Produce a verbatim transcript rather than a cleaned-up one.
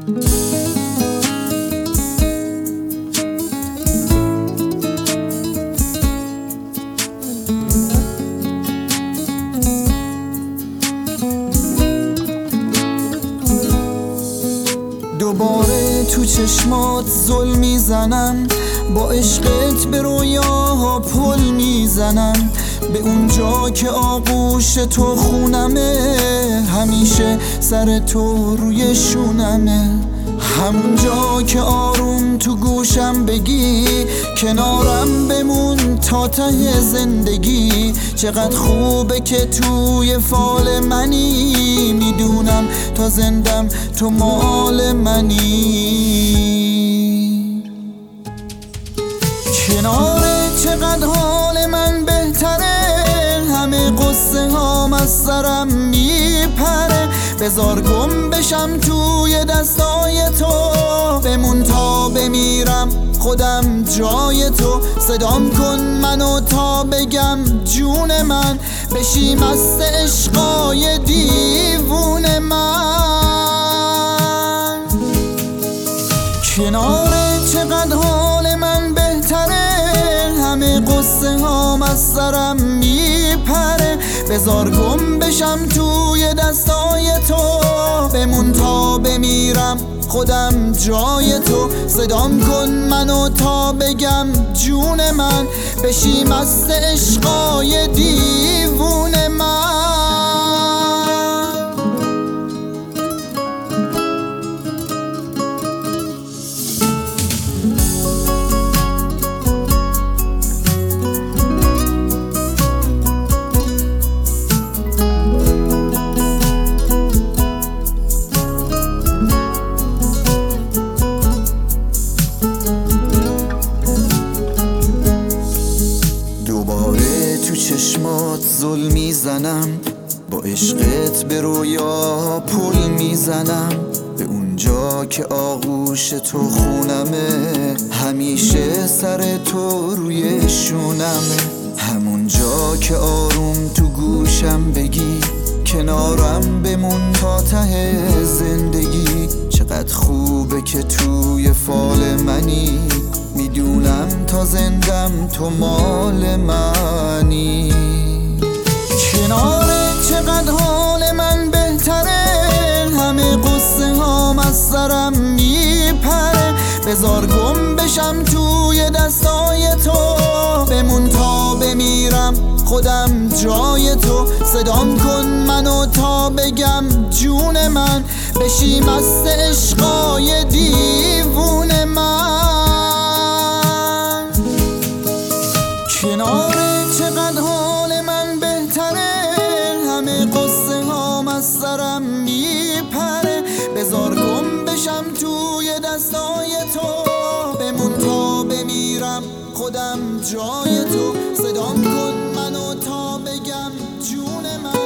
دوباره تو چشمات ظلم میزنم، با عشقت به رویاها پل میزنم، به اونجا که آغوش تو خونمه، همیشه سر تو روی شونمه، همونجا که آروم تو گوشم بگی کنارم بمون تا ته زندگی. چقدر خوبه که توی فال منی، میدونم تا زندم تو مال منی. کناره چقدر حال من بهتره، همه قصه هام از سرم میپره، بذار گم بشم توی دستای تو، بمون تا بمیرم خودم جای تو. صدام کن منو تا بگم جون من، بشی مست عشقای دیوون من. کناره چقدر حال من بهتره، همه قصه هام از سرم میپره، بذار گم بشم توی دستای تو، بمون تا بمیرم خودم جای تو. صدام کن منو تا بگم جون من، بشی مست عشقای دیوون من. تو چشمات ظلم میزنم، با عشقت به رویا پل میزنم، به اونجا که آغوش تو خونمه، همیشه سر تو روی شونمه، همونجا که آروم تو گوشم بگی کنارم بمون تا ته زندگی. چقدر خوبه که توی فال منی، میدونم تا زندم تو مال منی. کناره چقدر حال من بهتره، همه قصه هام از سرم میپره، بذار گم بشم توی دستای تو، بمون تا بمیرم خودم جای تو. صدام کن منو تا بگم جون من، بشی مست عشقای دیوون من. کناره چقدر حال من بهتره، همه قصه هام از سرم میپره، بذار گم بشم توی دستای تو، بمون تا بمیرم خودم جای تو. صدام کن منو تا بگم جون من.